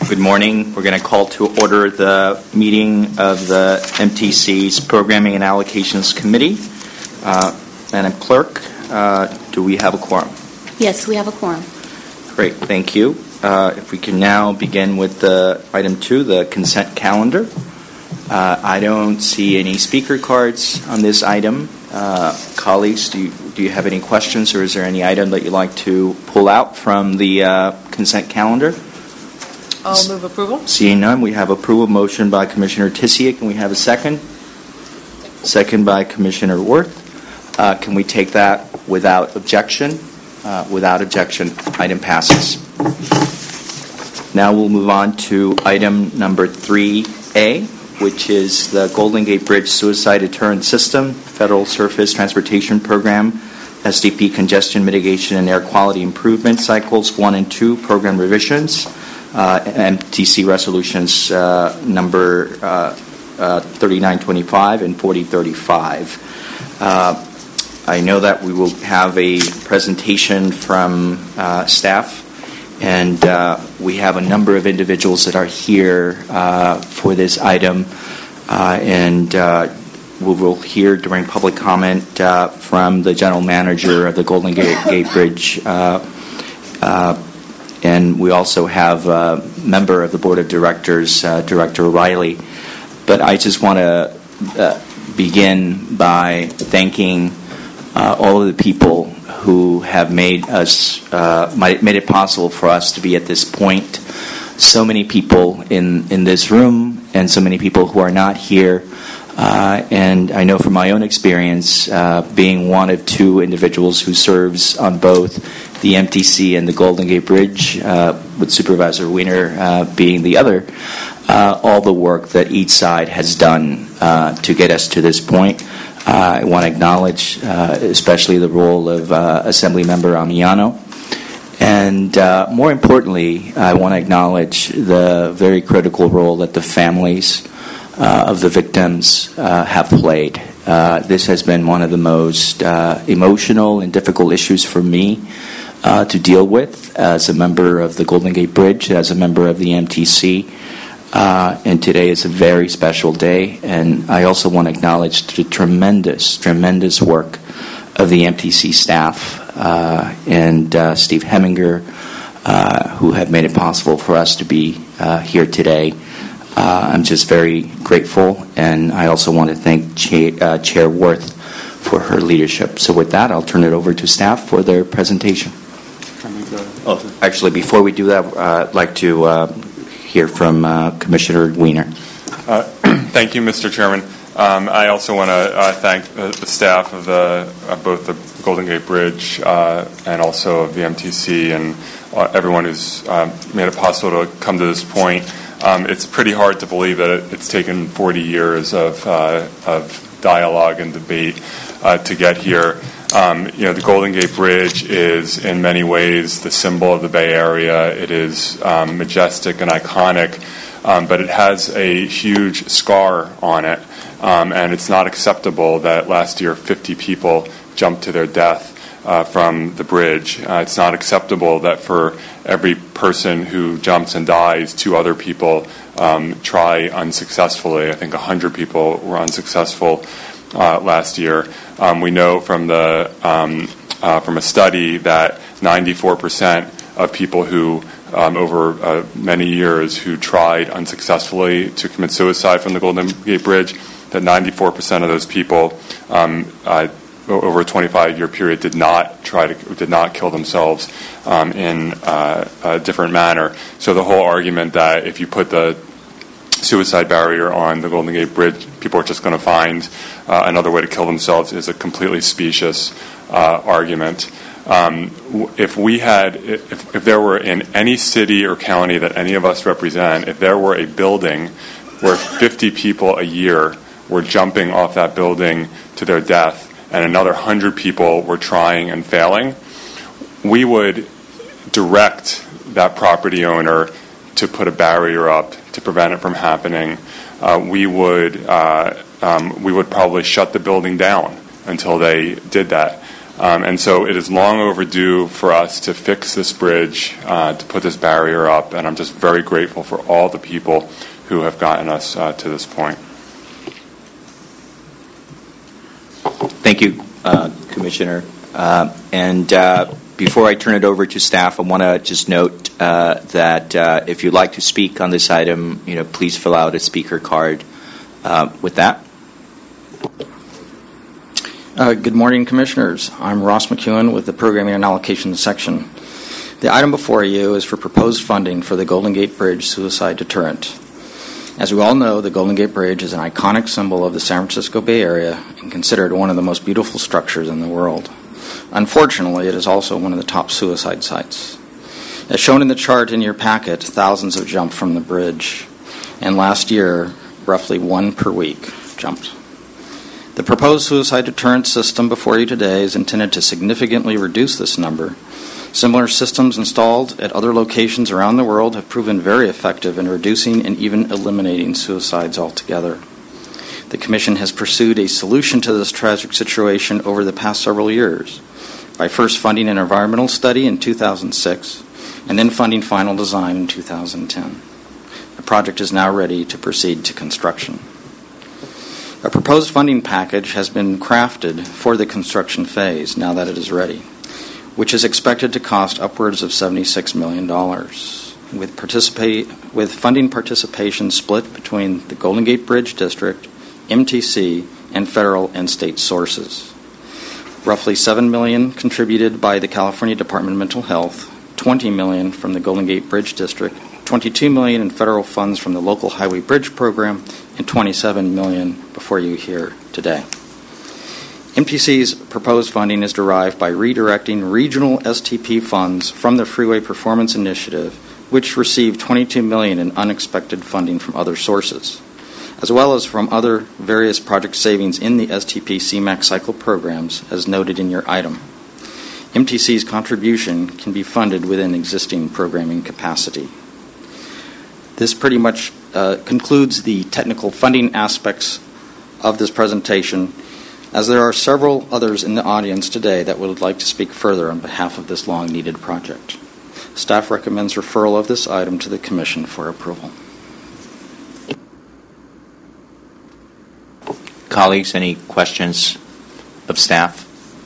Good morning. We're going to call to order the meeting of the MTC's Programming and Allocations Committee. Madam Clerk, do we have a quorum? Yes, we have a quorum. Great, thank you. If we can now begin with item 2, the consent calendar. I don't see any speaker cards on this item. Colleagues, do you have any questions, or is there any item that you'd like to pull out from the consent calendar? I'll move approval. Seeing none, we have approval motion by Commissioner Tissier. Can we have a second? Second by Commissioner Worth. Can we take that without objection? Without objection, item passes. Now we'll move on to item number 3A, which is the Golden Gate Bridge Suicide Deterrent System, Federal Surface Transportation Program, SDP Congestion Mitigation and Air Quality Improvement Cycles 1 and 2 Program Revisions, MTC Resolutions number 3925 and 4035. I know that we will have a presentation from staff, and we have a number of individuals that are here for this item, and we will hear during public comment from the general manager of the Golden Gate Bridge, and we also have a member of the board of directors, Director O'Reilly. But I just want to begin by thanking all of the people who have made it possible for us to be at this point. So many people in this room, and so many people who are not here. And I know from my own experience, being one of two individuals who serves on both the MTC and the Golden Gate Bridge, with Supervisor Wiener being the other, all the work that each side has done to get us to this point. I want to acknowledge especially the role of Assemblymember Amiano. And more importantly, I want to acknowledge the very critical role that the families of the victims have played. This has been one of the most emotional and difficult issues for me to deal with as a member of the Golden Gate Bridge, as a member of the MTC. And today is a very special day, and I also want to acknowledge the tremendous work of the MTC staff and Steve Heminger, who have made it possible for us to be here today. I'm just very grateful, and I also want to thank Chair Worth for her leadership. So with that, I'll turn it over to staff for their presentation. Actually, before we do that, I'd like to hear from Commissioner Wiener. Thank you, Mr. Chairman. I also want to thank the staff of both the Golden Gate Bridge and also of the MTC and everyone who's made it possible to come to this point. It's pretty hard to believe that it's taken 40 years of dialogue and debate to get here. The Golden Gate Bridge is in many ways the symbol of the Bay Area. It is majestic and iconic, but it has a huge scar on it, and it's not acceptable that last year 50 people jumped to their death from the bridge. It's not acceptable that for every person who jumps and dies, 2 other people try unsuccessfully. I think 100 people were unsuccessful last year. We know from a study that 94% of people who over many years who tried unsuccessfully to commit suicide from the Golden Gate Bridge, that 94% of those people over a 25-year period did not kill themselves in a different manner. So the whole argument that if you put the suicide barrier on the Golden Gate Bridge, people are just going to find another way to kill themselves is a completely specious argument. If there were in any city or county that any of us represent, if there were a building where 50 people a year were jumping off that building to their death and another 100 people were trying and failing, we would direct that property owner to put a barrier up to prevent it from happening. We would probably shut the building down until they did that. And so it is long overdue for us to fix this bridge, to put this barrier up, and I'm just very grateful for all the people who have gotten us to this point. Thank you, Commissioner. And before I turn it over to staff, I want to just note that if you'd like to speak on this item, please fill out a speaker card. With that. Good morning, Commissioners. I'm Ross McEwen with the Programming and Allocation section. The item before you is for proposed funding for the Golden Gate Bridge suicide deterrent. As we all know, the Golden Gate Bridge is an iconic symbol of the San Francisco Bay Area and considered one of the most beautiful structures in the world. Unfortunately, it is also one of the top suicide sites. As shown in the chart in your packet, thousands have jumped from the bridge, and last year, roughly one per week jumped. The proposed suicide deterrent system before you today is intended to significantly reduce this number. Similar systems installed at other locations around the world have proven very effective in reducing and even eliminating suicides altogether. The Commission has pursued a solution to this tragic situation over the past several years by first funding an environmental study in 2006 and then funding final design in 2010. The project is now ready to proceed to construction. A proposed funding package has been crafted for the construction phase now that it is ready, which is expected to cost upwards of $76 million, with funding participation split between the Golden Gate Bridge District, MTC, and federal and state sources. Roughly $7 million contributed by the California Department of Mental Health, $20 million from the Golden Gate Bridge District, $22 million in federal funds from the Local Highway Bridge Program, and $27 million before you here today. MTC's proposed funding is derived by redirecting regional STP funds from the Freeway Performance Initiative, which received $22 million in unexpected funding from other sources, as well as from other various project savings in the STP CMAQ cycle programs, as noted in your item. MTC's contribution can be funded within existing programming capacity. This pretty much concludes the technical funding aspects of this presentation, as there are several others in the audience today that would like to speak further on behalf of this long-needed project. Staff recommends referral of this item to the Commission for approval. Colleagues, any questions of staff?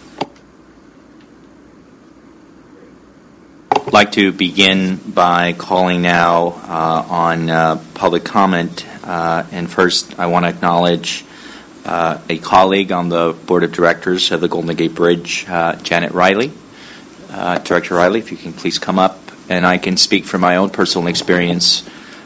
I'd like to begin by calling now on public comment. And first, I want to acknowledge a colleague on the Board of Directors of the Golden Gate Bridge, Janet Riley. Director Riley, if you can please come up. And I can speak from my own personal experience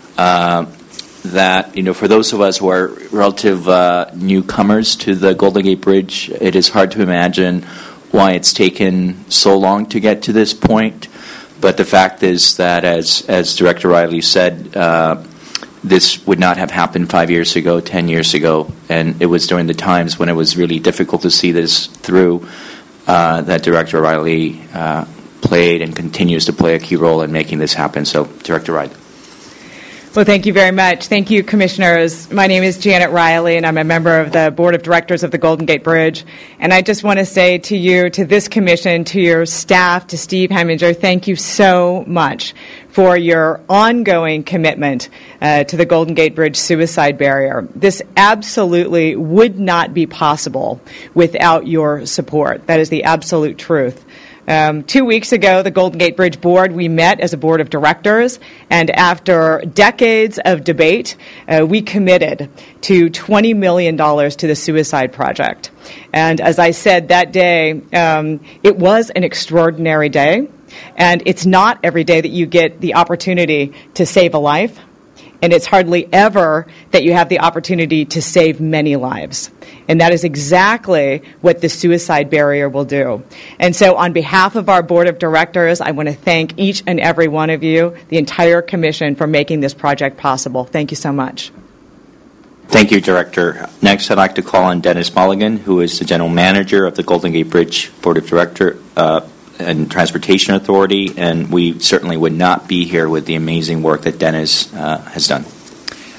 that, for those of us who are relative newcomers to the Golden Gate Bridge, it is hard to imagine why it's taken so long to get to this point. But the fact is that, as Director Riley said, this would not have happened 5 years ago, 10 years ago, and it was during the times when it was really difficult to see this through that Director Riley played and continues to play a key role in making this happen. So, Director Riley. Well, thank you very much. Thank you, Commissioners. My name is Janet Riley, and I'm a member of the Board of Directors of the Golden Gate Bridge. And I just want to say to you, to this Commission, to your staff, to Steve Heminger, thank you so much for your ongoing commitment to the Golden Gate Bridge suicide barrier. This absolutely would not be possible without your support. That is the absolute truth. 2 weeks ago, the Golden Gate Bridge Board, we met as a board of directors, and after decades of debate, we committed to $20 million to the suicide project. And as I said that day, it was an extraordinary day, and it's not every day that you get the opportunity to save a life, and it's hardly ever that you have the opportunity to save many lives. And that is exactly what the suicide barrier will do. And so on behalf of our board of directors, I want to thank each and every one of you, the entire commission, for making this project possible. Thank you so much. Thank you, Director. Next, I'd like to call on Dennis Mulligan, who is the General Manager of the Golden Gate Bridge Board of Directors and Transportation Authority, and we certainly would not be here with the amazing work that Dennis has done.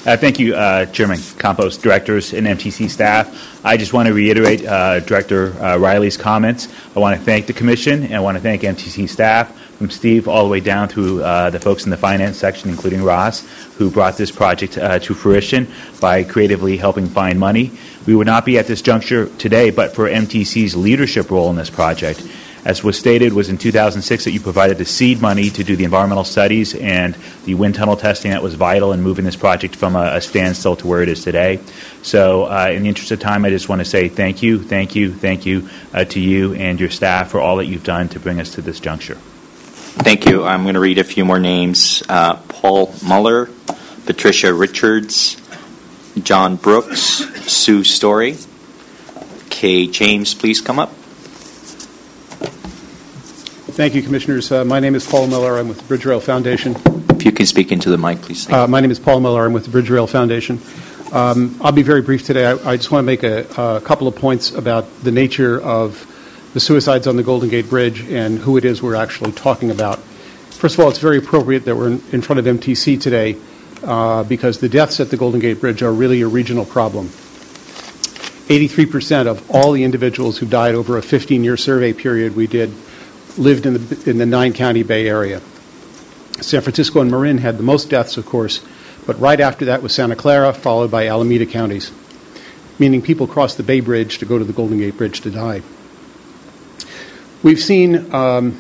Thank you, Chairman Campos, directors, and MTC staff. I just want to reiterate Director Riley's comments. I want to thank the Commission, and I want to thank MTC staff, from Steve all the way down through the folks in the finance section, including Ross, who brought this project to fruition by creatively helping find money. We would not be at this juncture today but for MTC's leadership role in this project. As was stated, was in 2006 that you provided the seed money to do the environmental studies and the wind tunnel testing that was vital in moving this project from a standstill to where it is today. So in the interest of time, I just want to say thank you to you and your staff for all that you've done to bring us to this juncture. Thank you. I'm going to read a few more names. Paul Muller, Patricia Richards, John Brooks, Sue Story. Kay James, please come up. Thank you, Commissioners. My name is Paul Miller. I'm with the Bridge Rail Foundation. If you can speak into the mic, please. My name is Paul Miller. I'm with the Bridge Rail Foundation. I'll be very brief today. I just want to make a couple of points about the nature of the suicides on the Golden Gate Bridge and who it is we're actually talking about. First of all, it's very appropriate that we're in front of MTC today because the deaths at the Golden Gate Bridge are really a regional problem. 83% of all the individuals who died over a 15-year survey period we did lived in the 9-county Bay Area. San Francisco and Marin had the most deaths, of course, but right after that was Santa Clara, followed by Alameda counties, meaning people crossed the Bay Bridge to go to the Golden Gate Bridge to die. We've seen some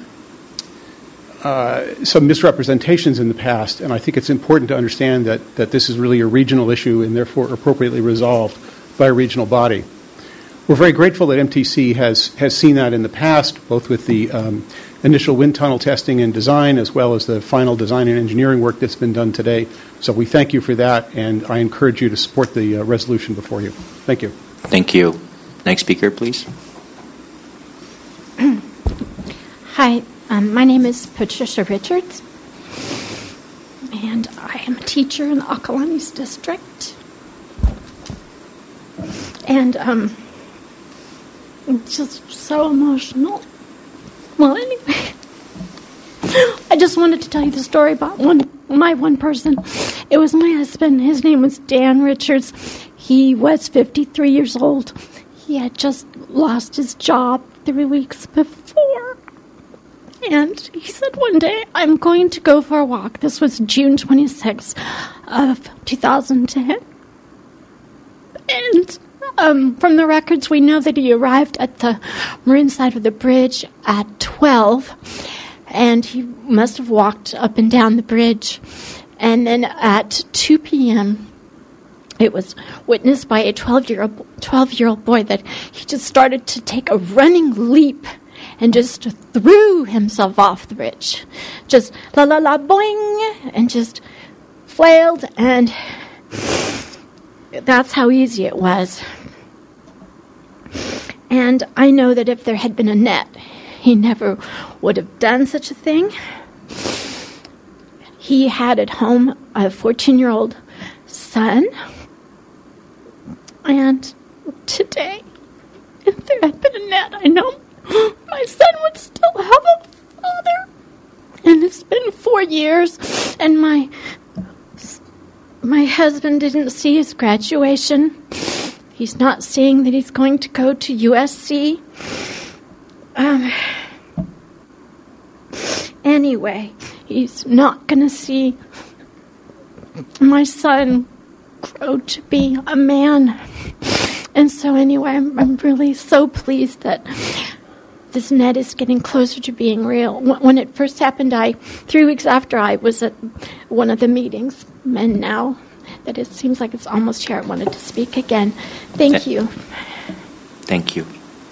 misrepresentations in the past, and I think it's important to understand that this is really a regional issue and therefore appropriately resolved by a regional body. We're very grateful that MTC has seen that in the past, both with the initial wind tunnel testing and design, as well as the final design and engineering work that's been done today. So we thank you for that, and I encourage you to support the resolution before you. Thank you. Thank you. Next speaker, please. Hi, my name is Patricia Richards, and I am a teacher in the Acalanes district. And it's just so emotional. Well, anyway, I just wanted to tell you the story about my one person. It was my husband. His name was Dan Richards. He was 53 years old. He had just lost his job 3 weeks before. And he said one day, I'm going to go for a walk. This was June 26th of 2010. And from the records, we know that he arrived at the Marin side of the bridge at 12, and he must have walked up and down the bridge. And then at 2 p.m., it was witnessed by a 12-year-old boy that he just started to take a running leap and just threw himself off the bridge. Just la-la-la, boing, and just flailed, and that's how easy it was. And I know that if there had been a net, he never would have done such a thing. He had at home a 14-year-old son. And today, if there had been a net, I know my son would still have a father. And it's been 4 years, and my husband didn't see his graduation. He's not seeing that he's going to go to USC. Anyway, he's not going to see my son grow to be a man. And so anyway, I'm really so pleased that this net is getting closer to being real. When it first happened, 3 weeks after, I was at one of the meetings, and now that it seems like it's almost here, I wanted to speak again. Thank you. Thank you.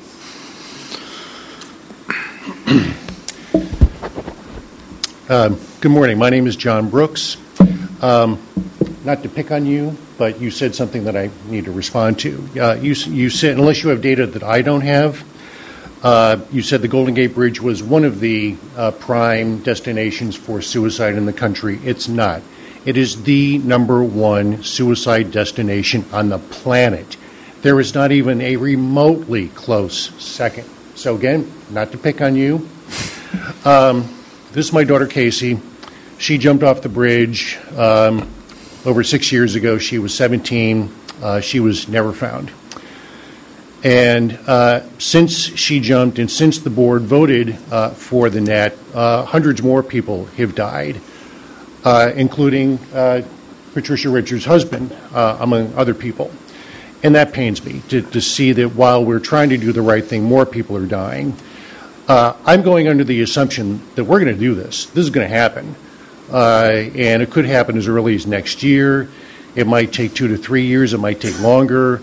Good morning. My name is John Brooks. Not to pick on you, but you said something that I need to respond to. You said, unless you have data that I don't have, you said the Golden Gate Bridge was one of the prime destinations for suicide in the country. It's not. It is the #1 suicide destination on the planet. There is not even a remotely close second. So again, not to pick on you. This is my daughter, Casey. She jumped off the bridge Over 6 years ago, she was 17. She was never found. And since she jumped and since the board voted for the net, hundreds more people have died, including Patricia Richards' husband, among other people. And that pains me to see that while we're trying to do the right thing, more people are dying. I'm going under the assumption that we're going to do this. This is going to happen. And it could happen as early as next year. It might take 2 to 3 years. It might take longer.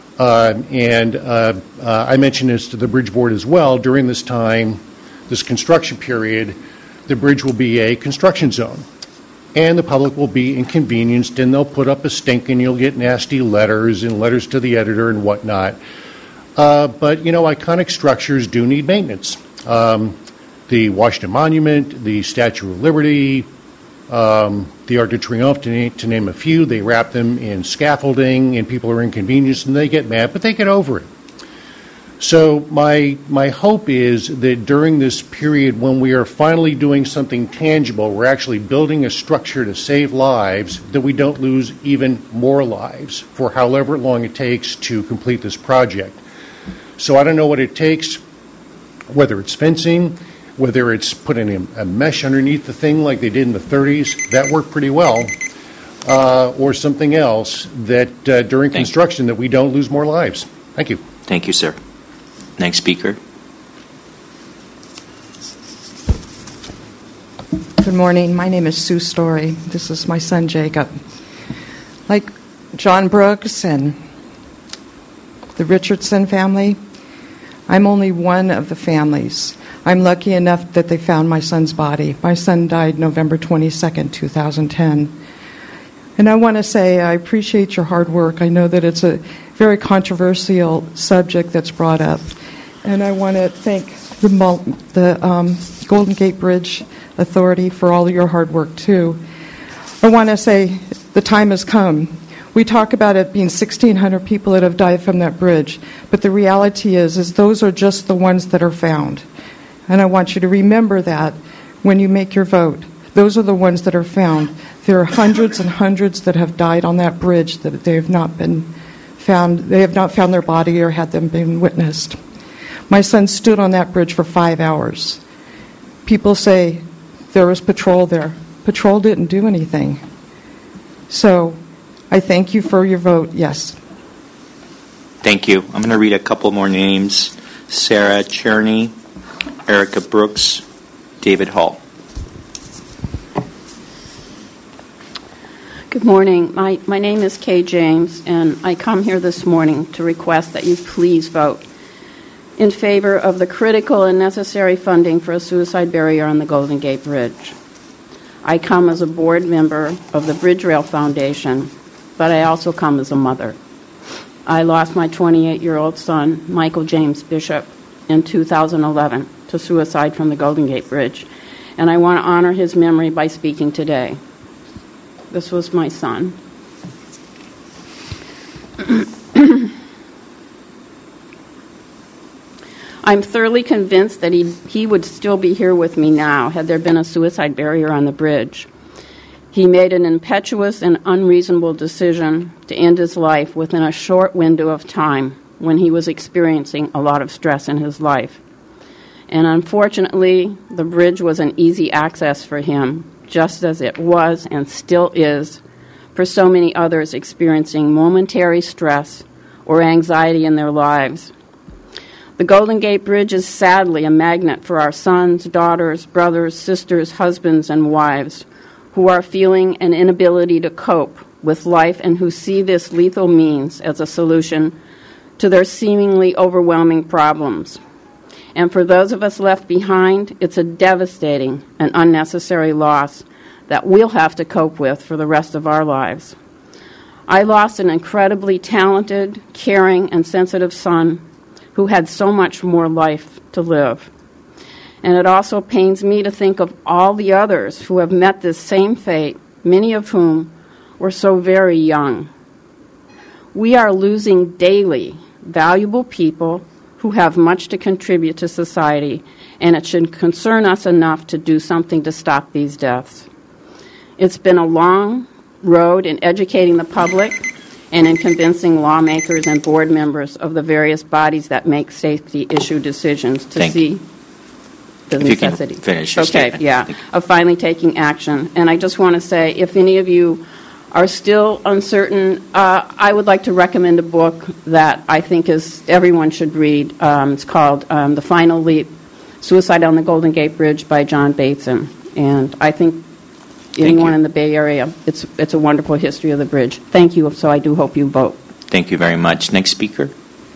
I mentioned this to the bridge board as well. During this time, this construction period, the bridge will be a construction zone. And the public will be inconvenienced, and they'll put up a stink, and you'll get nasty letters and letters to the editor and whatnot. But, iconic structures do need maintenance. The Washington Monument, the Statue of Liberty, the Arc de Triomphe, to name a few, they wrap them in scaffolding, and people are inconvenienced, and they get mad, but they get over it. So my hope is that during this period when we are finally doing something tangible, we're actually building a structure to save lives, that we don't lose even more lives for however long it takes to complete this project. So I don't know what it takes, whether it's fencing, whether it's putting a mesh underneath the thing like they did in the 30s, that worked pretty well, or something else that during construction that we don't lose more lives. Thank you. Thank you, sir. Next speaker. Good morning. My name is Sue Story. This is my son, Jacob. Like John Brooks and the Richardson family, I'm only one of the families. I'm lucky enough that they found my son's body. My son died November 22nd, 2010. And I want to say I appreciate your hard work. I know that it's a very controversial subject that's brought up. And I want to thank the Golden Gate Bridge Authority for all of your hard work, too. I want to say the time has come. We talk about it being 1,600 people that have died from that bridge, but the reality is those are just the ones that are found. And I want you to remember that when you make your vote. Those are the ones that are found. There are hundreds and hundreds that have died on that bridge that they have not been found. They have not found their body or had them been witnessed. My son stood on that bridge for 5 hours. People say there was patrol there. Patrol didn't do anything. So I thank you for your vote, yes. Thank you. I'm going to read a couple more names. Sarah Cherney, Erica Brooks, David Hall. Good morning. My name is Kay James, and I come here this morning to request that you please vote in favor of the critical and necessary funding for a suicide barrier on the Golden Gate Bridge. I come as a board member of the Bridge Rail Foundation, but I also come as a mother. I lost my 28-year-old son, Michael James Bishop, in 2011 to suicide from the Golden Gate Bridge, and I want to honor his memory by speaking today. This was my son. I'm thoroughly convinced that he would still be here with me now had there been a suicide barrier on the bridge. He made an impetuous and unreasonable decision to end his life within a short window of time when he was experiencing a lot of stress in his life. And unfortunately, the bridge was an easy access for him, just as it was and still is for so many others experiencing momentary stress or anxiety in their lives. The Golden Gate Bridge is sadly a magnet for our sons, daughters, brothers, sisters, husbands, and wives who are feeling an inability to cope with life and who see this lethal means as a solution to their seemingly overwhelming problems. And for those of us left behind, it's a devastating and unnecessary loss that we'll have to cope with for the rest of our lives. I lost an incredibly talented, caring, and sensitive son who had so much more life to live. And it also pains me to think of all the others who have met this same fate, many of whom were so very young. We are losing daily valuable people who have much to contribute to society, and it should concern us enough to do something to stop these deaths. It's been a long, road in educating the public and in convincing lawmakers and board members of the various bodies that make safety issue decisions to see the necessity. If you can finish your statement. Of finally taking action. And I just want to say, if any of you are still uncertain, I would like to recommend a book that I think everyone should read. It's called The Final Leap, Suicide on the Golden Gate Bridge by John Bateson. And I think anyone in the Bay Area, it's a wonderful history of the bridge. Thank you, so I do hope you vote. Thank you very much. Next speaker.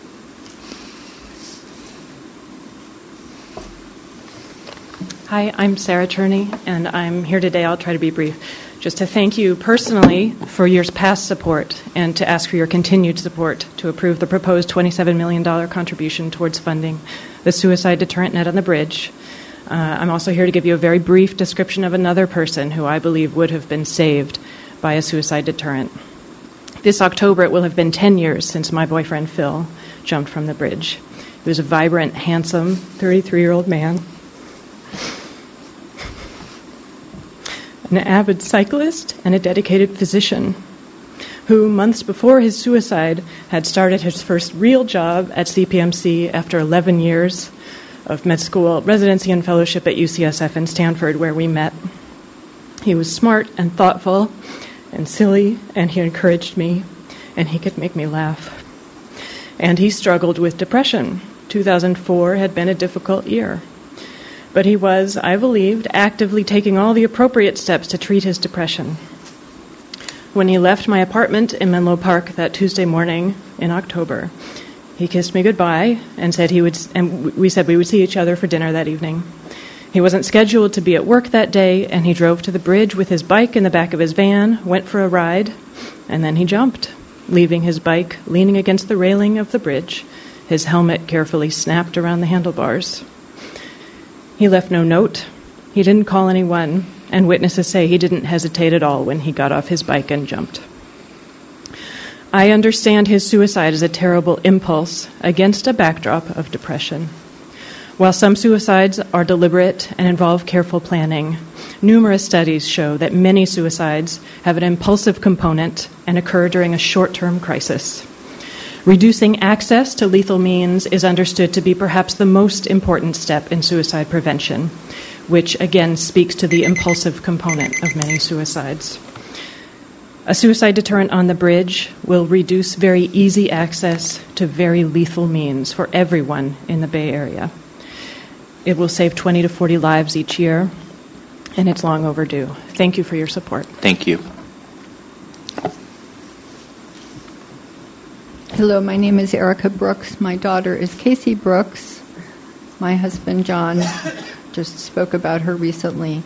Hi, I'm Sarah Turney, and I'm here today. I'll try to be brief. Just to thank you personally for your past support and to ask for your continued support to approve the proposed $27 million contribution towards funding the suicide deterrent net on the bridge. I'm also here to give you a very brief description of another person who I believe would have been saved by a suicide deterrent. This October, it will have been 10 years since my boyfriend Phil jumped from the bridge. He was a vibrant, handsome, 33-year-old man, an avid cyclist and a dedicated physician who, months before his suicide, had started his first real job at CPMC after 11 years of med school residency and fellowship at UCSF in Stanford, where we met. He was smart and thoughtful and silly, and he encouraged me, and he could make me laugh. And he struggled with depression. 2004 had been a difficult year. But he was, I believed, actively taking all the appropriate steps to treat his depression. When he left my apartment in Menlo Park that Tuesday morning in October, he kissed me goodbye and said we said we would see each other for dinner that evening. He wasn't scheduled to be at work that day, and he drove to the bridge with his bike in the back of his van, went for a ride, and then he jumped, leaving his bike leaning against the railing of the bridge, his helmet carefully snapped around the handlebars. He left no note. He didn't call anyone, and witnesses say he didn't hesitate at all when he got off his bike and jumped. I understand his suicide as a terrible impulse against a backdrop of depression. While some suicides are deliberate and involve careful planning, numerous studies show that many suicides have an impulsive component and occur during a short-term crisis. Reducing access to lethal means is understood to be perhaps the most important step in suicide prevention, which again speaks to the impulsive component of many suicides. A suicide deterrent on the bridge will reduce very easy access to very lethal means for everyone in the Bay Area. It will save 20 to 40 lives each year, and it's long overdue. Thank you for your support. Thank you. Hello, my name is Erica Brooks. My daughter is Casey Brooks. My husband, John, just spoke about her recently.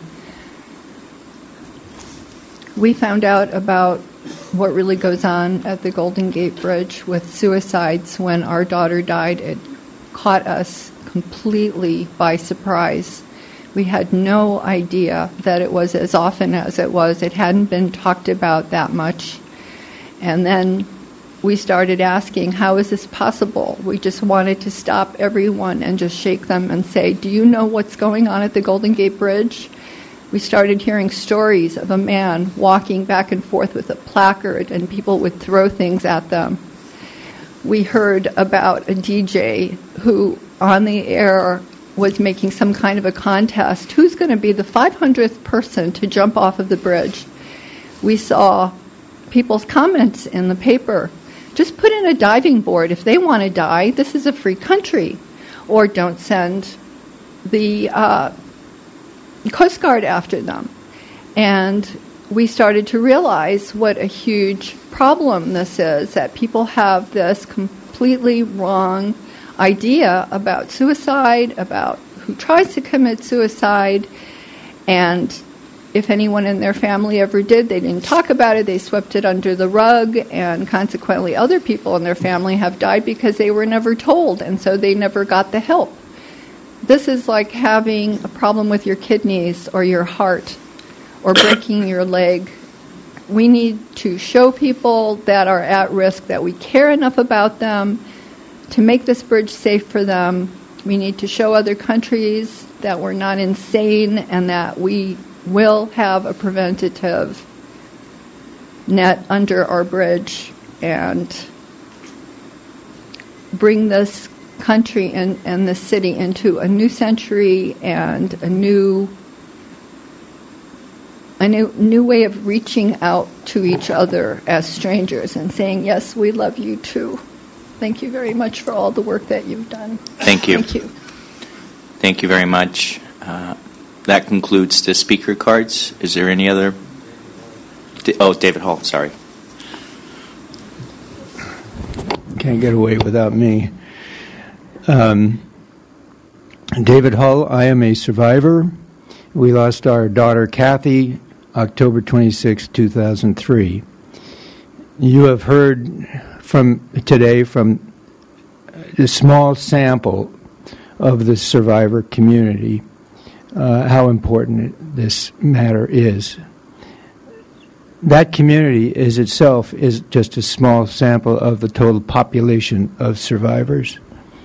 We found out about what really goes on at the Golden Gate Bridge with suicides when our daughter died. It caught us completely by surprise. We had no idea that it was as often as it was. It hadn't been talked about that much. And then we started asking, how is this possible? We just wanted to stop everyone and just shake them and say, do you know what's going on at the Golden Gate Bridge? We started hearing stories of a man walking back and forth with a placard, and people would throw things at them. We heard about a DJ who, on the air, was making some kind of a contest. Who's going to be the 500th person to jump off of the bridge? We saw people's comments in the paper. Just put in a diving board. If they want to die, this is a free country. Or don't send the Coast Guard after them. And we started to realize what a huge problem this is, that people have this completely wrong idea about suicide, about who tries to commit suicide, and if anyone in their family ever did, they didn't talk about it, they swept it under the rug, and consequently other people in their family have died because they were never told, and so they never got the help. This is like having a problem with your kidneys or your heart or breaking your leg. We need to show people that are at risk that we care enough about them to make this bridge safe for them. We need to show other countries that we're not insane and that we will have a preventative net under our bridge and bring this country and the city into a new century and a new way of reaching out to each other as strangers and saying, yes, we love you too. Thank you very much for all the work that you've done. Thank you. Thank you. Thank you very much. That concludes the speaker cards. Is there any other? David Hall, sorry. Can't get away without me. David Hull, I am a survivor. We lost our daughter Kathy October 26, 2003. You have heard today from a small sample of the survivor community how important this matter is. That community is itself is just a small sample of the total population of survivors.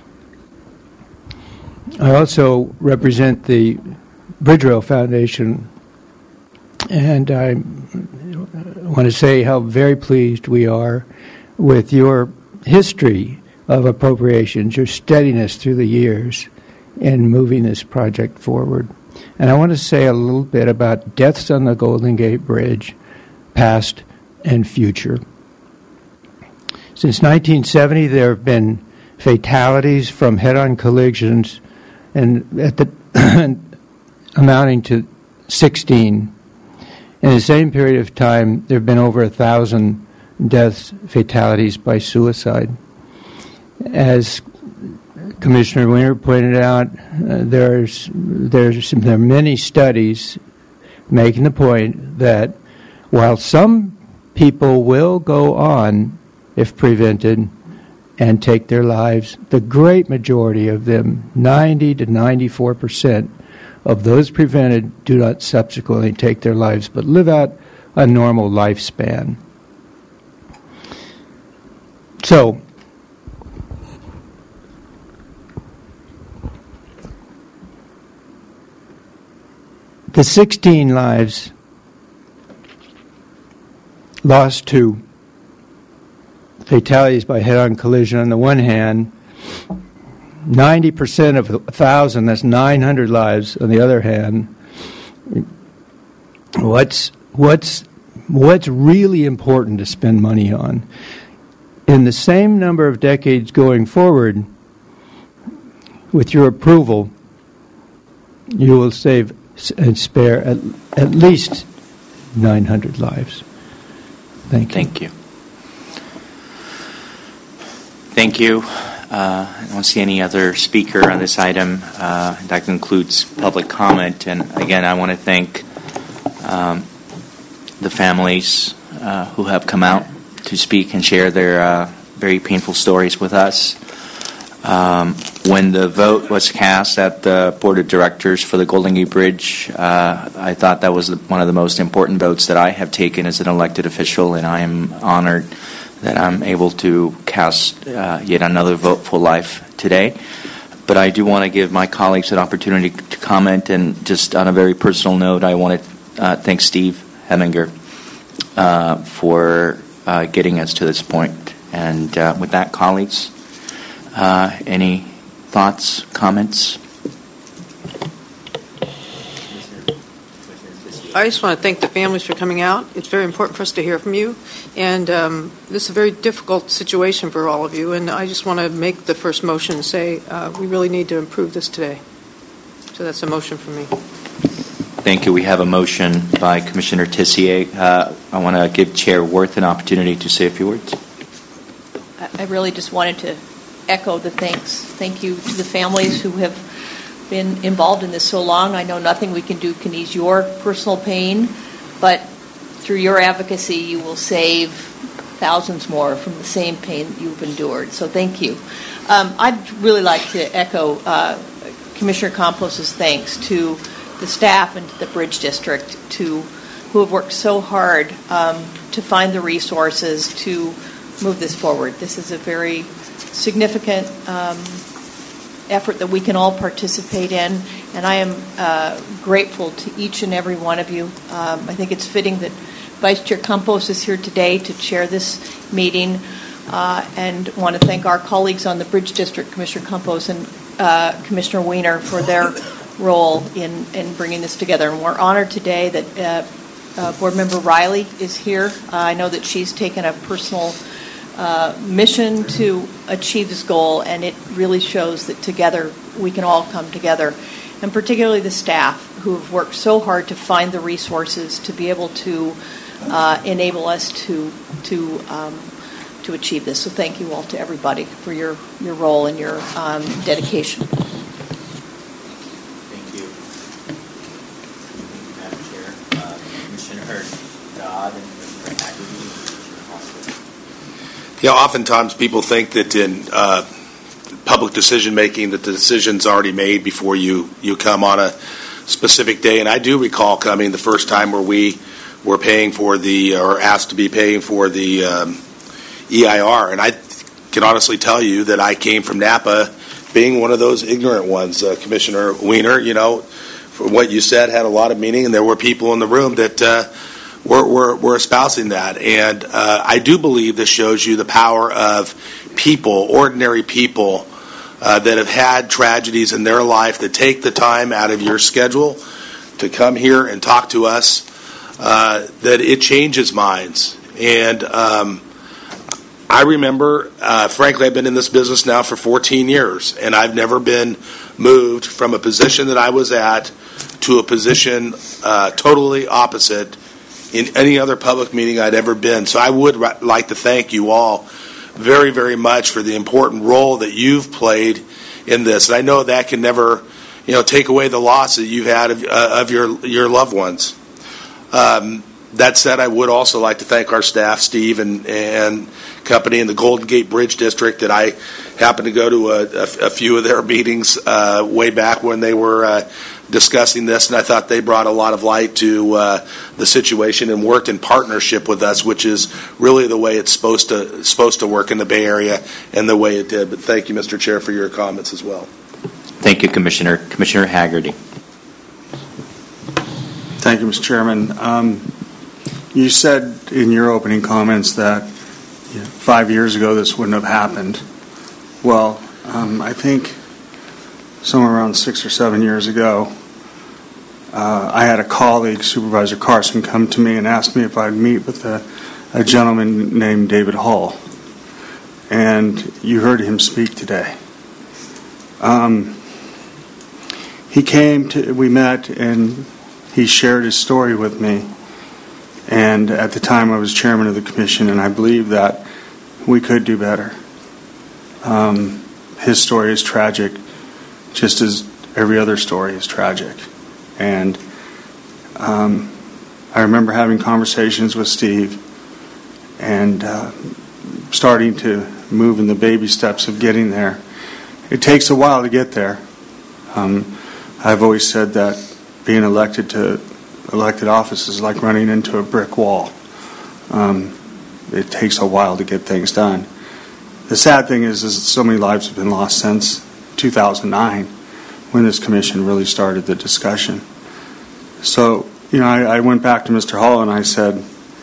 I also represent the Bridge Rail Foundation, and I want to say how very pleased we are with your history of appropriations, your steadiness through the years in moving this project forward. And I want to say a little bit about deaths on the Golden Gate Bridge, past and future. Since 1970, there have been fatalities from head-on collisions and amounting to 16. In the same period of time, there have been over 1,000 deaths, fatalities by suicide. As Commissioner Weiner pointed out, there are many studies making the point that while some people will go on, if prevented, and take their lives, the great majority of them, 90 to 94% of those prevented, do not subsequently take their lives, but live out a normal lifespan. So, the 16 lives lost to fatalities by head-on collision on the one hand, 90% of 1,000, that's 900 lives on the other hand. What's really important to spend money on? In the same number of decades going forward, with your approval, you will save and spare at least 900 lives. Thank you. Thank you. Thank you. I don't see any other speaker on this item. That concludes public comment. And again, I want to thank the families who have come out to speak and share their very painful stories with us. When the vote was cast at the Board of Directors for the Golden Gate Bridge, I thought that was one of the most important votes that I have taken as an elected official, and I am honored that I'm able to cast yet another vote for life today. But I do want to give my colleagues an opportunity to comment, and just on a very personal note, I want to thank Steve Heminger for getting us to this point. And with that, colleagues, any thoughts, comments? I just want to thank the families for coming out. It's very important for us to hear from you. And this is a very difficult situation for all of you. And I just want to make the first motion and say we really need to improve this today. So that's a motion for me. Thank you. We have a motion by Commissioner Tissier. I want to give Chair Worth an opportunity to say a few words. I really just wanted to echo the thanks. Thank you to the families who have been involved in this so long. I know nothing we can do can ease your personal pain, but through your advocacy, you will save thousands more from the same pain that you've endured. So thank you. I'd really like to echo Commissioner Campos' thanks to the staff and to the Bridge District who have worked so hard to find the resources to move this forward. This is a very significant effort that we can all participate in, And I am grateful to each and every one of you. I think it's fitting that Vice Chair Campos is here today to chair this meeting, and want to thank our colleagues on the Bridge District, Commissioner Campos and Commissioner Weiner, for their role in bringing this together. And we're honored today that Board Member Riley is here. I know that she's taken a personal mission to achieve this goal, and it really shows that together we can all come together, and particularly the staff who have worked so hard to find the resources to be able to enable us to achieve this. So thank you all to everybody for your role and your dedication. Thank you. Madam Chair. Commissioner Dodd and Commissioner Haggerty and Commissioner Hostel. Yeah, oftentimes people think that in public decision making that the decision's already made before you come on a specific day. And I do recall coming the first time where we were paying for or asked to be paying for the EIR. And I can honestly tell you that I came from Napa being one of those ignorant ones. Commissioner Weiner, for what you said had a lot of meaning, and there were people in the room that were espousing that. And I do believe this shows you the power of people, ordinary people, that have had tragedies in their life, that take the time out of your schedule to come here and talk to us, that it changes minds. And I remember, frankly, I've been in this business now for 14 years, and I've never been moved from a position that I was at to a position totally opposite in any other public meeting I'd ever been. So I would like to thank you all very, very much for the important role that you've played in this. And I know that can never, take away the loss that you've had of your loved ones. That said, I would also like to thank our staff, Steve and company in the Golden Gate Bridge District, that I happened to go to a few of their meetings way back when they were discussing this, and I thought they brought a lot of light to the situation and worked in partnership with us, which is really the way it's supposed to work in the Bay Area and the way it did. But thank you, Mr. Chair, for your comments as well. Thank you, Commissioner. Commissioner Haggerty. Thank you, Mr. Chairman. You said in your opening comments that 5 years ago this wouldn't have happened. Well, I think somewhere around 6 or 7 years ago, I had a colleague, Supervisor Carson, come to me and ask me if I'd meet with a gentleman named David Hall. And you heard him speak today. He came we met, and he shared his story with me. And at the time, I was chairman of the commission, and I believe that we could do better. His story is tragic, just as every other story is tragic. And I remember having conversations with Steve and starting to move in the baby steps of getting there. It takes a while to get there. I've always said that being elected to elected office is like running into a brick wall. It takes a while to get things done. The sad thing is that so many lives have been lost since 2009, when this commission really started the discussion. So, I went back to Mr. Hall and I said,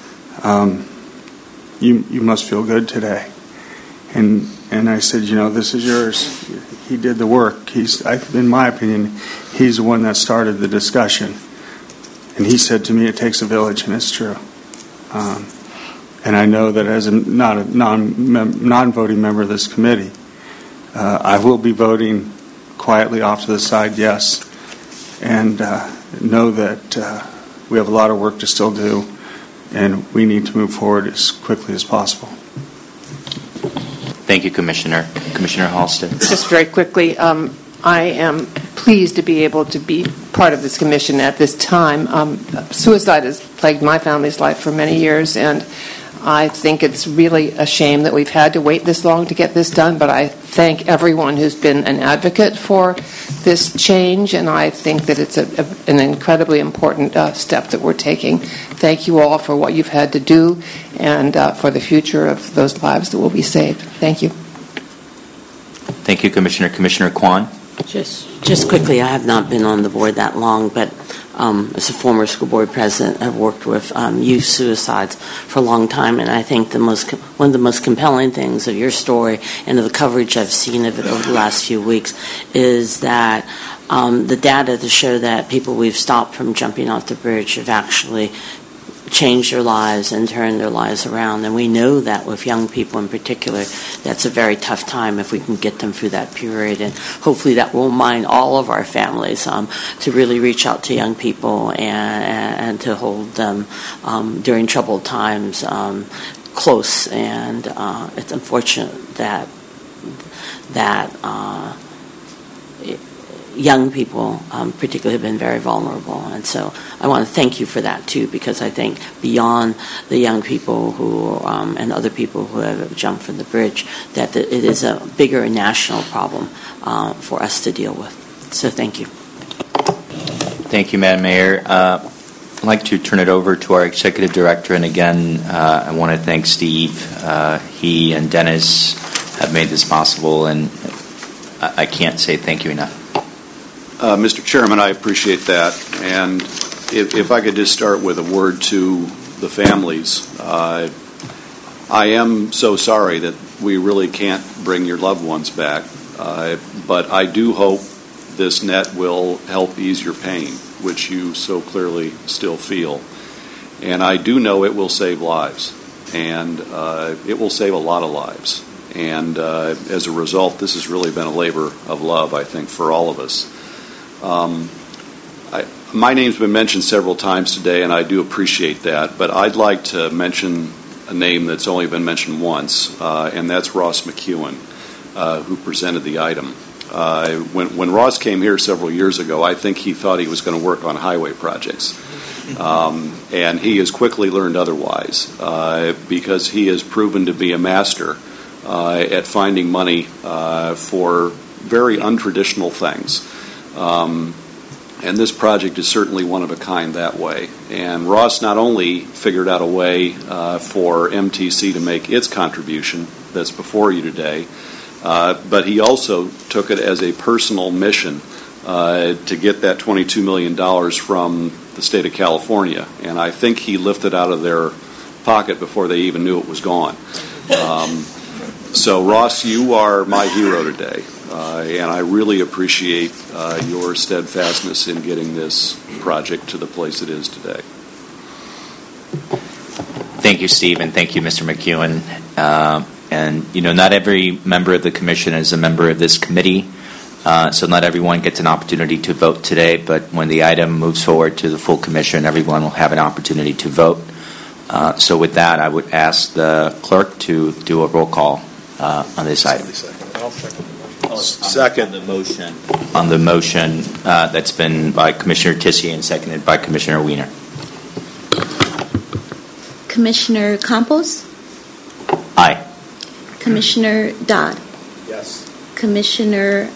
you must feel good today. And I said, this is yours. He did the work. In my opinion, he's the one that started the discussion. And he said to me, it takes a village, and it's true. And I know that as a non-voting member of this committee, I will be voting quietly off to the side, yes, and know that we have a lot of work to still do, and we need to move forward as quickly as possible. Thank you, Commissioner. Commissioner Halsted. Just very quickly, I am pleased to be able to be part of this commission at this time. Suicide has plagued my family's life for many years, and I think it's really a shame that we've had to wait this long to get this done, but I thank everyone who's been an advocate for this change, and I think that it's an incredibly important step that we're taking. Thank you all for what you've had to do and for the future of those lives that will be saved. Thank you. Thank you, Commissioner. Commissioner Kwan. Just quickly, I have not been on the board that long, but as a former school board president, I've worked with youth suicides for a long time, and I think one of the most compelling things of your story and of the coverage I've seen of it over the last few weeks is that the data to show that people we've stopped from jumping off the bridge have actually changed their lives and turned their lives around. And we know that with young people in particular, that's a very tough time if we can get them through that period. And hopefully that will remind all of our families to really reach out to young people and to hold them during troubled times close. And it's unfortunate that young people particularly have been very vulnerable. And so I want to thank you for that too, because I think beyond the young people who and other people who have jumped from the bridge, that it is a bigger national problem for us to deal with. So thank you. Thank you, Madam Mayor. I'd like to turn it over to our Executive Director, and again, I want to thank Steve. He and Dennis have made this possible, and I can't say thank you enough. Mr. Chairman, I appreciate that. And if I could just start with a word to the families. I am so sorry that we really can't bring your loved ones back, but I do hope this net will help ease your pain, which you so clearly still feel. And I do know it will save lives, and it will save a lot of lives. And as a result, this has really been a labor of love, I think, for all of us. My name's been mentioned several times today, and I do appreciate that, but I'd like to mention a name that's only been mentioned once, and that's Ross McEwen, who presented the item. When Ross came here several years ago, I think he thought he was going to work on highway projects, and he has quickly learned otherwise, because he has proven to be a master at finding money for very untraditional things. And this project is certainly one of a kind that way. And Ross not only figured out a way for MTC to make its contribution that's before you today, but he also took it as a personal mission to get that $22 million from the state of California. And I think he lifted out of their pocket before they even knew it was gone. So, Ross, you are my hero today. And I really appreciate your steadfastness in getting this project to the place it is today. Thank you, Steve, and thank you, Mr. McEwen. And, not every member of the commission is a member of this committee, so not everyone gets an opportunity to vote today, but when the item moves forward to the full commission, everyone will have an opportunity to vote. So with that, I would ask the clerk to do a roll call on this item. Second. On the motion that's been by Commissioner Tissier and seconded by Commissioner Wiener. Commissioner Campos? Aye. Commissioner Dodd? Yes. Commissioner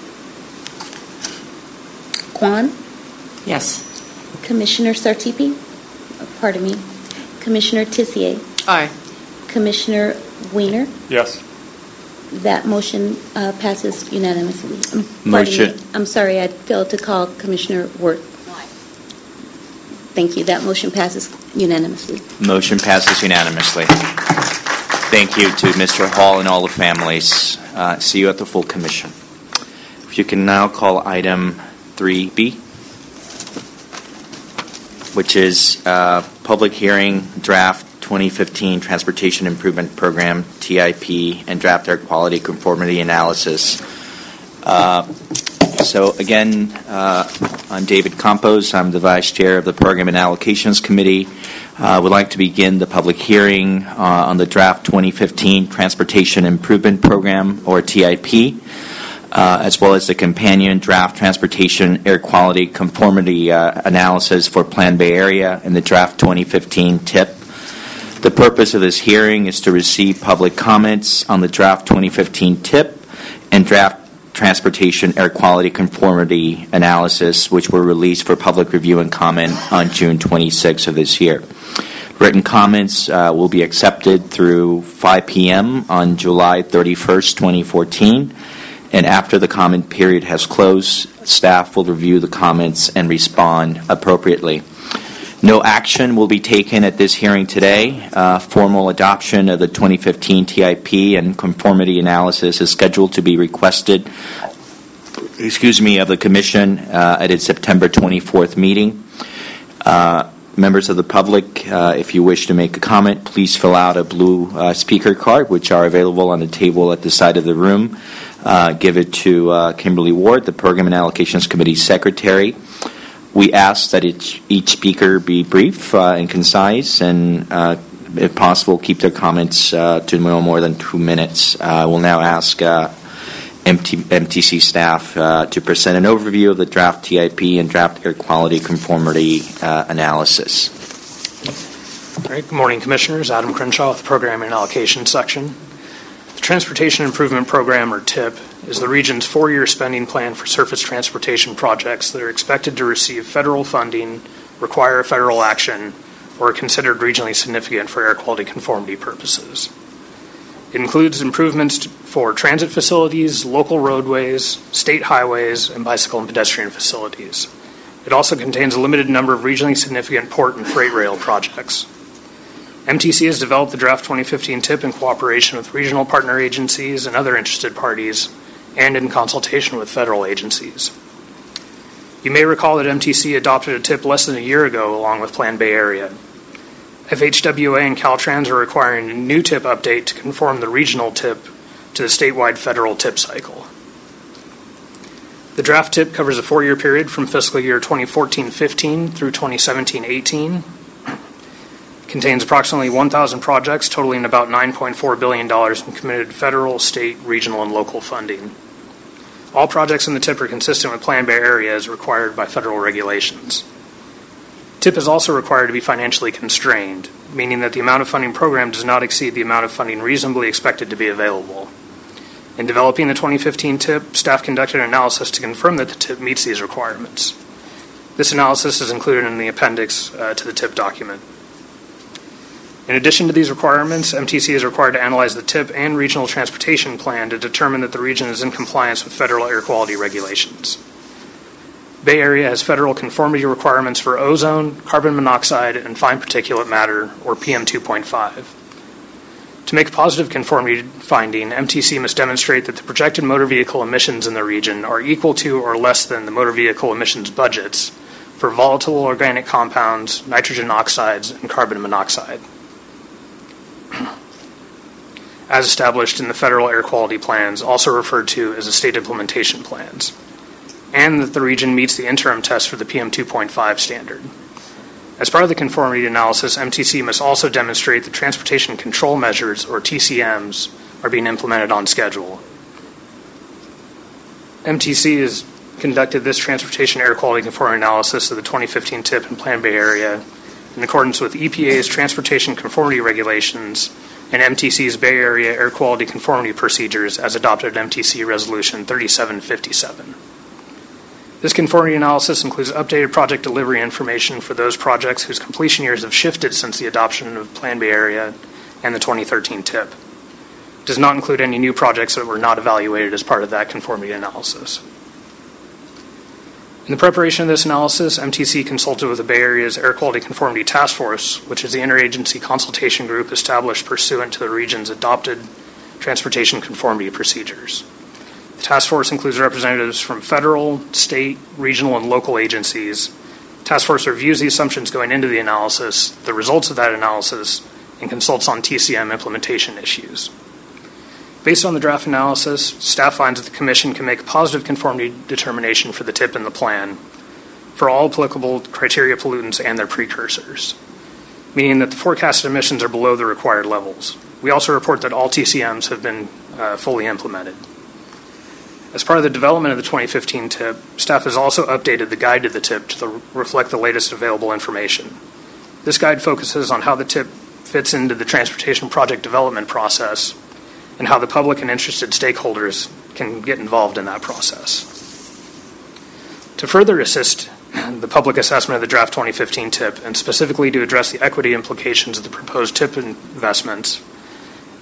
Kwan? Yes. Commissioner Sartipi? Pardon me. Commissioner Tissier? Aye. Commissioner Wiener? Yes. That motion passes unanimously. Motion. I'm sorry, I failed to call Commissioner Wirth. Thank you. That motion passes unanimously. Motion passes unanimously. Thank you to Mr. Hall and all the families. See you at the full commission. If you can now call item 3B, which is public hearing draft 2015 Transportation Improvement Program, TIP, and draft air quality conformity analysis. So again, I'm David Campos. I'm the Vice Chair of the Program and Allocations Committee. Would like to begin the public hearing on the draft 2015 Transportation Improvement Program, or TIP, as well as the companion draft Transportation Air Quality Conformity Analysis for Plan Bay Area and the draft 2015 TIP. The purpose of this hearing is to receive public comments on the draft 2015 TIP and draft Transportation Air Quality Conformity Analysis, which were released for public review and comment on June 26 of this year. Written comments will be accepted through 5 p.m. on July 31st, 2014. And after the comment period has closed, staff will review the comments and respond appropriately. No action will be taken at this hearing today. Formal adoption of the 2015 TIP and conformity analysis is scheduled to be requested, of the Commission at its September 24th meeting. Members of the public, if you wish to make a comment, please fill out a blue speaker card, which are available on the table at the side of the room. Give it to Kimberly Ward, the Program and Allocations Committee Secretary. We ask that each speaker be brief and concise, and if possible, keep their comments to no more than 2 minutes. We'll now ask MTC staff to present an overview of the draft TIP and draft air quality conformity analysis. All right, good morning, Commissioners. Adam Crenshaw with the Program and Allocation Section. The Transportation Improvement Program, or TIP, is the region's 4-year spending plan for surface transportation projects that are expected to receive federal funding, require federal action, or are considered regionally significant for air quality conformity purposes. It includes improvements for transit facilities, local roadways, state highways, and bicycle and pedestrian facilities. It also contains a limited number of regionally significant port and freight rail projects. MTC has developed the draft 2015 TIP in cooperation with regional partner agencies and other interested parties, and in consultation with federal agencies. You may recall that MTC adopted a TIP less than a year ago along with Plan Bay Area. FHWA and Caltrans are requiring a new TIP update to conform the regional TIP to the statewide federal TIP cycle. The draft TIP covers a 4-year period from fiscal year 2014-15 through 2017-18. Contains approximately 1,000 projects totaling about $9.4 billion in committed federal, state, regional, and local funding. All projects in the TIP are consistent with Plan Bay Area as required by federal regulations. TIP is also required to be financially constrained, meaning that the amount of funding programmed does not exceed the amount of funding reasonably expected to be available. In developing the 2015 TIP, staff conducted an analysis to confirm that the TIP meets these requirements. This analysis is included in the appendix to the TIP document. In addition to these requirements, MTC is required to analyze the TIP and regional transportation plan to determine that the region is in compliance with federal air quality regulations. Bay Area has federal conformity requirements for ozone, carbon monoxide, and fine particulate matter, or PM2.5. To make a positive conformity finding, MTC must demonstrate that the projected motor vehicle emissions in the region are equal to or less than the motor vehicle emissions budgets for volatile organic compounds, nitrogen oxides, and carbon monoxide, as established in the federal air quality plans, also referred to as the state implementation plans, and that the region meets the interim test for the PM2.5 standard. As part of the conformity analysis, MTC must also demonstrate that transportation control measures, or TCMs, are being implemented on schedule. MTC has conducted this transportation air quality conformity analysis of the 2015 TIP and Plan Bay Area in accordance with EPA's transportation conformity regulations and MTC's Bay Area air quality conformity procedures as adopted in MTC Resolution 3757. This conformity analysis includes updated project delivery information for those projects whose completion years have shifted since the adoption of Plan Bay Area and the 2013 TIP. It does not include any new projects that were not evaluated as part of that conformity analysis. In the preparation of this analysis, MTC consulted with the Bay Area's Air Quality Conformity Task Force, which is the interagency consultation group established pursuant to the region's adopted transportation conformity procedures. The task force includes representatives from federal, state, regional, and local agencies. The task force reviews the assumptions going into the analysis, the results of that analysis, and consults on TCM implementation issues. Based on the draft analysis, staff finds that the Commission can make a positive conformity determination for the TIP and the plan for all applicable criteria pollutants and their precursors, meaning that the forecasted emissions are below the required levels. We also report that all TCMs have been fully implemented. As part of the development of the 2015 TIP, staff has also updated the guide to the TIP to reflect the latest available information. This guide focuses on how the TIP fits into the transportation project development process and how the public and interested stakeholders can get involved in that process. To further assist the public assessment of the draft 2015 TIP, and specifically to address the equity implications of the proposed TIP investments,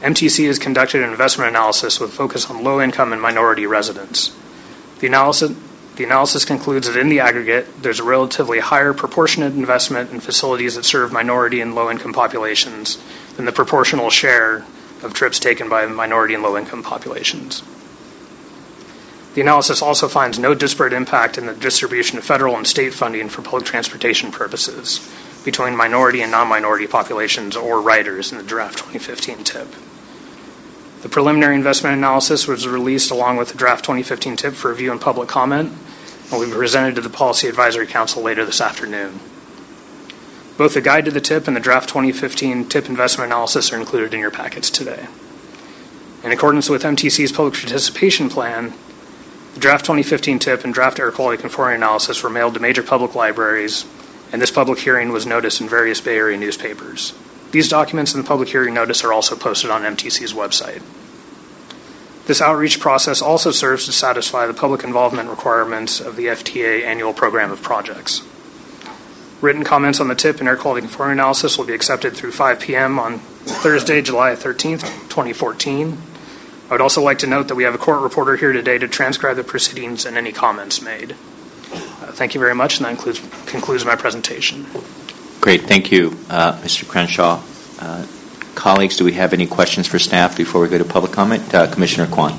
MTC has conducted an investment analysis with focus on low-income and minority residents. The analysis concludes that in the aggregate, there's a relatively higher proportionate investment in facilities that serve minority and low-income populations than the proportional share of trips taken by minority and low-income populations. The analysis also finds no disparate impact in the distribution of federal and state funding for public transportation purposes between minority and non-minority populations or riders in the draft 2015 TIP. The preliminary investment analysis was released along with the draft 2015 TIP for review and public comment and will be presented to the Policy Advisory Council later this afternoon. Both the guide to the TIP and the draft 2015 TIP investment analysis are included in your packets today. In accordance with MTC's public participation plan, the draft 2015 TIP and draft air quality conformity analysis were mailed to major public libraries, and this public hearing was noticed in various Bay Area newspapers. These documents and the public hearing notice are also posted on MTC's website. This outreach process also serves to satisfy the public involvement requirements of the FTA annual program of projects. Written comments on the TIP and air quality conformity analysis will be accepted through 5 p.m. on Thursday, July 13th, 2014. I would also like to note that we have a court reporter here today to transcribe the proceedings and any comments made. Thank you very much, and that concludes my presentation. Great. Thank you, Mr. Crenshaw. Colleagues, do we have any questions for staff before we go to public comment? Commissioner Kwan.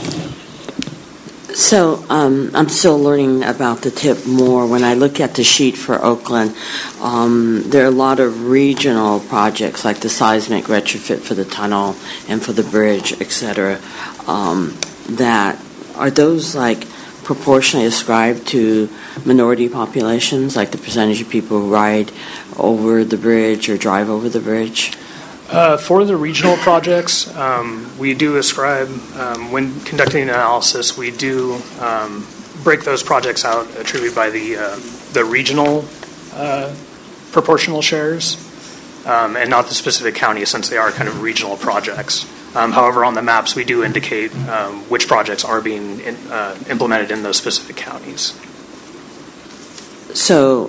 So I'm still learning about the TIP more. When I look at the sheet for Oakland, there are a lot of regional projects like the seismic retrofit for the tunnel and for the bridge, et cetera, that are those like proportionally ascribed to minority populations, like the percentage of people who ride over the bridge or drive over the bridge? For the regional projects, we do ascribe, when conducting an analysis, we do break those projects out attributed by the regional proportional shares and not the specific county, since they are kind of regional projects. However, on the maps, we do indicate which projects are being implemented in those specific counties. So,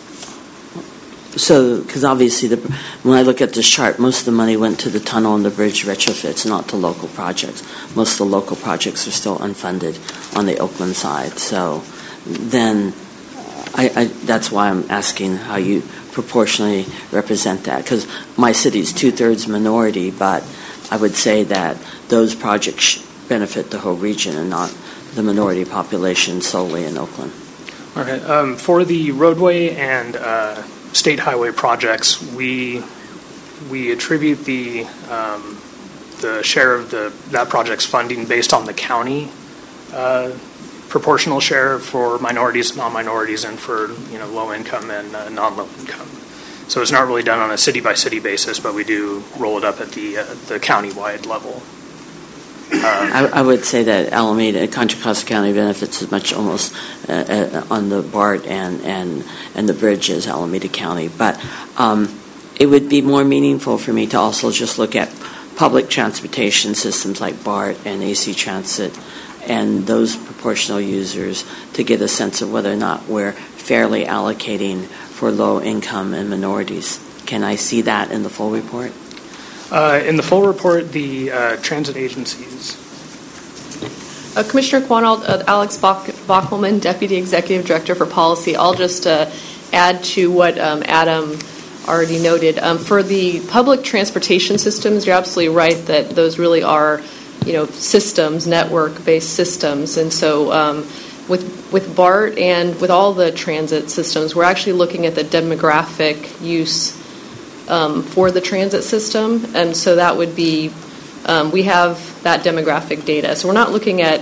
because obviously, when I look at this chart, most of the money went to the tunnel and the bridge retrofits, not to local projects. Most of the local projects are still unfunded on the Oakland side. So then, that's why I'm asking how you proportionally represent that. Because my city is 2/3 minority, but I would say that those projects benefit the whole region and not the minority population solely in Oakland. Okay. For the roadway and state highway projects, we attribute the share of that project's funding based on the county proportional share for minorities, non-minorities, and for low income and non-low income. So it's not really done on a city by city basis, but we do roll it up at the county-wide level. I would say that Alameda, Contra Costa County benefits as much almost on the BART and the bridge as Alameda County. But it would be more meaningful for me to also just look at public transportation systems like BART and AC Transit and those proportional users to get a sense of whether or not we're fairly allocating for low income and minorities. Can I see that in the full report? In the full report, the transit agencies. Commissioner Kwan, Alex Bockelman, Deputy Executive Director for Policy. I'll just add to what Adam already noted. For the public transportation systems, you're absolutely right that those really are, systems, network-based systems. And so with BART and with all the transit systems, we're actually looking at the demographic use for the transit system, and so that would be we have that demographic data. So we're not looking at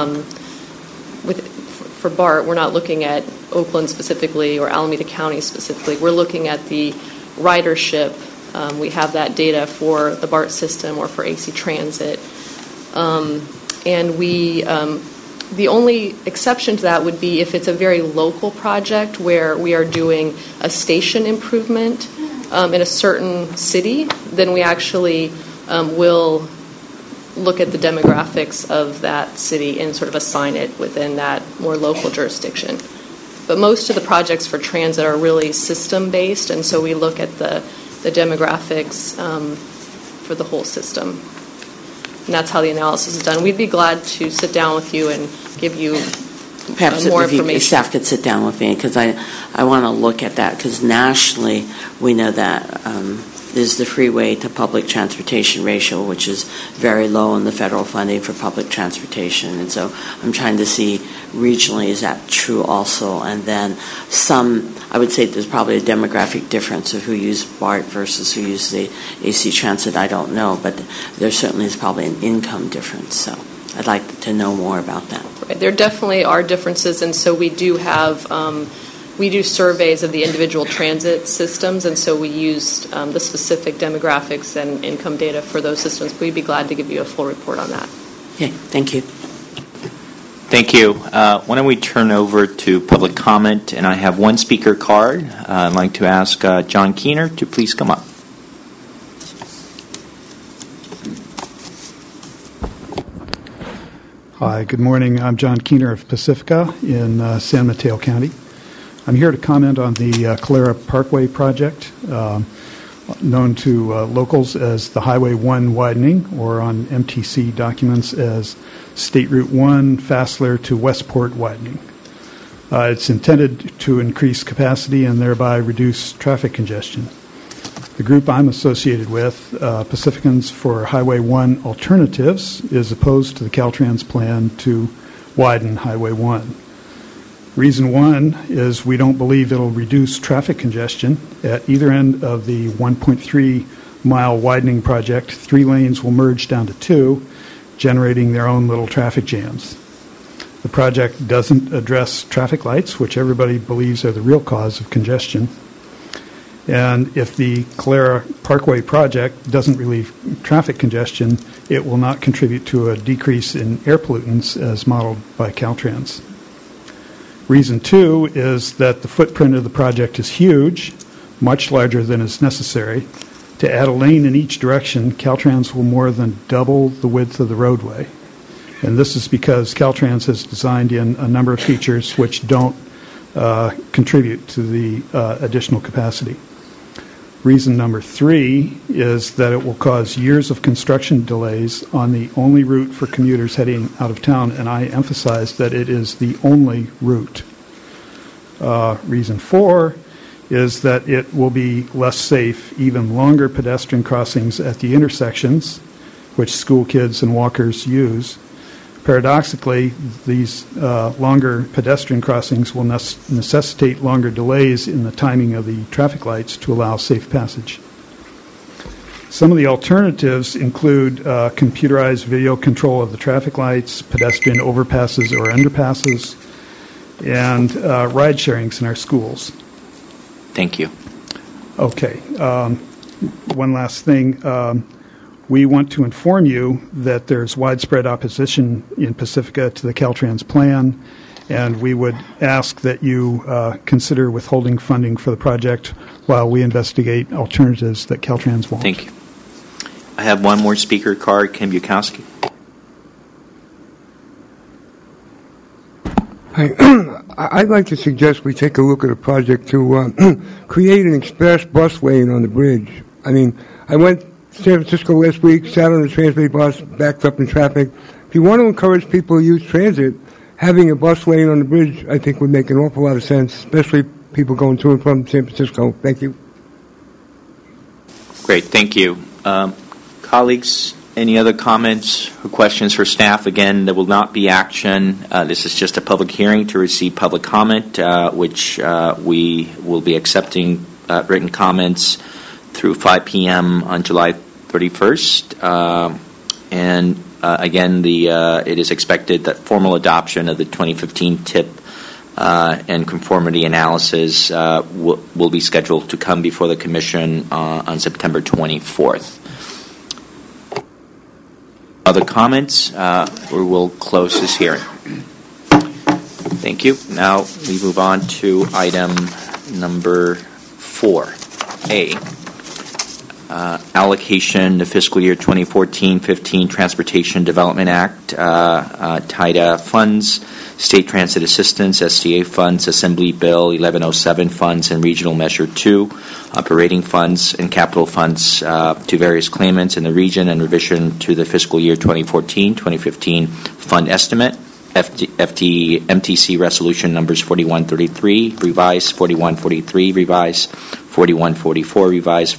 for BART, we're not looking at Oakland specifically or Alameda County specifically. We're looking at the ridership. We have that data for the BART system or for AC Transit, and we. The only exception to that would be if it's a very local project where we are doing a station improvement in a certain city, then we actually will look at the demographics of that city and sort of assign it within that more local jurisdiction. But most of the projects for transit are really system-based, and so we look at the demographics for the whole system. And that's how the analysis is done. We'd be glad to sit down with you and give you perhaps more if information. Staff could sit down with me, because I want to look at that, because nationally we know that there's the freeway to public transportation ratio, which is very low in the federal funding for public transportation. And so I'm trying to see regionally, is that true also? And then I would say there's probably a demographic difference of who use BART versus who use the AC Transit. I don't know, but there certainly is probably an income difference. So I'd like to know more about that. Right. There definitely are differences, and so we do have we do surveys of the individual transit systems, and so we used the specific demographics and income data for those systems. We'd be glad to give you a full report on that. Okay, thank you. Thank you. Why don't we turn over to public comment, and I have one speaker card. I'd like to ask John Keener to please come up. Hi, good morning. I'm John Keener of Pacifica in San Mateo County. I'm here to comment on the Calera Parkway project, known to locals as the Highway 1 widening, or on MTC documents as State Route 1 Fassler to Westport widening. It's intended to increase capacity and thereby reduce traffic congestion. The group I'm associated with, Pacificans for Highway 1 Alternatives, is opposed to the Caltrans plan to widen Highway 1. Reason one is we don't believe it'll reduce traffic congestion. At either end of the 1.3-mile widening project, 3 lanes will merge down to 2, generating their own little traffic jams. The project doesn't address traffic lights, which everybody believes are the real cause of congestion. And if the Calera Parkway project doesn't relieve traffic congestion, it will not contribute to a decrease in air pollutants as modeled by Caltrans. Reason two is that the footprint of the project is huge, much larger than is necessary. To add a lane in each direction, Caltrans will more than double the width of the roadway. And this is because Caltrans has designed in a number of features which don't contribute to the additional capacity. Reason number three is that it will cause years of construction delays on the only route for commuters heading out of town, and I emphasize that it is the only route. Reason four is that it will be less safe, even longer pedestrian crossings at the intersections, which school kids and walkers use. Paradoxically, these longer pedestrian crossings will necessitate longer delays in the timing of the traffic lights to allow safe passage. Some of the alternatives include computerized video control of the traffic lights, pedestrian overpasses or underpasses, and ride sharings in our schools. Thank you. Okay. One last thing. We want to inform you that there's widespread opposition in Pacifica to the Caltrans plan, and we would ask that you consider withholding funding for the project while we investigate alternatives that Caltrans won't. Thank you. I have one more speaker card, Kim Bukowski. I'd like to suggest we take a look at a project to create an express bus lane on the bridge. I mean, I went to San Francisco last week, sat on a Transbay bus, backed up in traffic. If you want to encourage people to use transit, having a bus lane on the bridge, I think, would make an awful lot of sense, especially people going to and from San Francisco. Thank you. Great, thank you. Colleagues, any other comments or questions for staff? Again, there will not be action. This is just a public hearing to receive public comment, which we will be accepting written comments through 5 p.m. on July 31st. Again, it is expected that formal adoption of the 2015 TIP and conformity analysis will be scheduled to come before the Commission on September 24th. Other comments? We will close this hearing. Thank you. Now we move on to item number 4A. Allocation, the fiscal year 2014-15 Transportation Development Act, TIDA funds, State Transit Assistance, STA funds, Assembly Bill 1107 funds, and Regional Measure 2, operating funds and capital funds to various claimants in the region in revision to the fiscal year 2014-2015 fund estimate. MTC resolution numbers 4133 revised, 4143 revised, 4144 revised,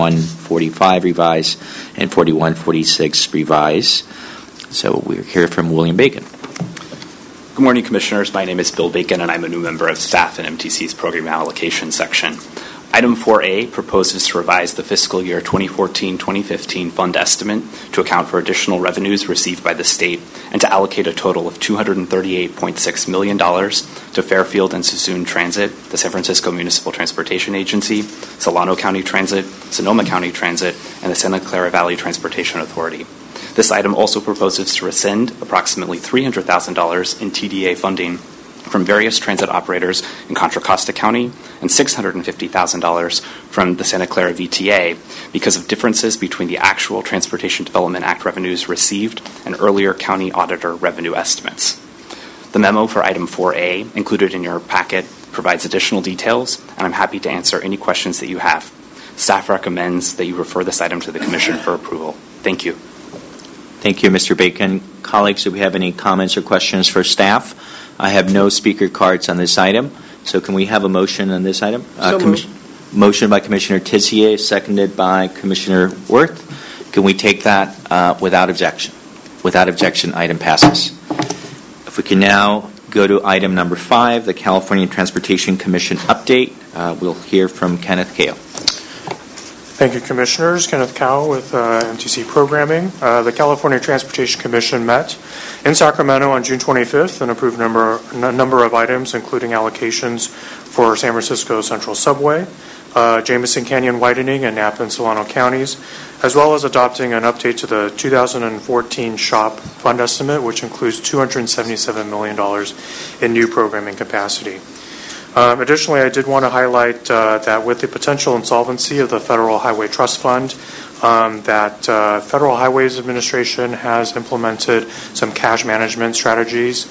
4145 revised, and 4146 revised. So we'll hear from William Bacon. Good morning, Commissioners. My name is Bill Bacon, and I'm a new member of staff in MTC's Program Allocation section. Item 4A proposes to revise the fiscal year 2014-2015 fund estimate to account for additional revenues received by the state and to allocate a total of $238.6 million to Fairfield and Suisun Transit, the San Francisco Municipal Transportation Agency, Solano County Transit, Sonoma County Transit, and the Santa Clara Valley Transportation Authority. This item also proposes to rescind approximately $300,000 in TDA funding from various transit operators in Contra Costa County and $650,000 from the Santa Clara VTA because of differences between the actual Transportation Development Act revenues received and earlier county auditor revenue estimates. The memo for item 4A included in your packet provides additional details, and I'm happy to answer any questions that you have. Staff recommends that you refer this item to the Commission for approval. Thank you. Thank you, Mr. Bacon. Colleagues, do we have any comments or questions for staff? I have no speaker cards on this item, so can we have a motion on this item? Motion by Commissioner Tissier, seconded by Commissioner Wirth. Can we take that without objection? Without objection, item passes. If we can now go to item number 5, the California Transportation Commission update. We'll hear from Kenneth Kao. Thank you, Commissioners. Kenneth Kao with MTC Programming. The California Transportation Commission met in Sacramento on June 25th and approved a number of items, including allocations for San Francisco Central Subway, Jameson Canyon widening in Napa and Solano counties, as well as adopting an update to the 2014 SHOP fund estimate, which includes $277 million in new programming capacity. Additionally, I did want to highlight that with the potential insolvency of the Federal Highway Trust Fund, that Federal Highways Administration has implemented some cash management strategies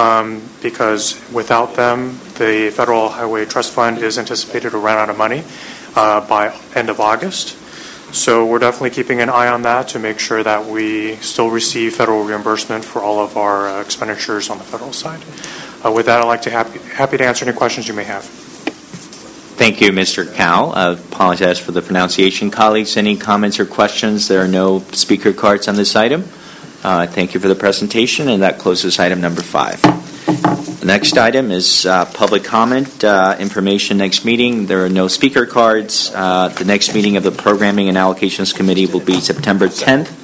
because without them, the Federal Highway Trust Fund is anticipated to run out of money by end of August. So we're definitely keeping an eye on that to make sure that we still receive federal reimbursement for all of our expenditures on the federal side. With that, I'd like to happy to answer any questions you may have. Thank you, Mr. Kao. I apologize for the pronunciation. Colleagues, any comments or questions? There are no speaker cards on this item. Thank you for the presentation, and that closes item number 5. The next item is public comment, information next meeting. There are no speaker cards. The next meeting of the Programming and Allocations Committee will be September 10th.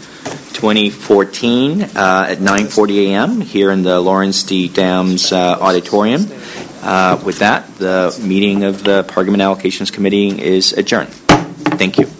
2014 at 9:40 a.m. here in the Lawrence D. Dams auditorium. With that, the meeting of the Program and Allocations Committee is adjourned. Thank you.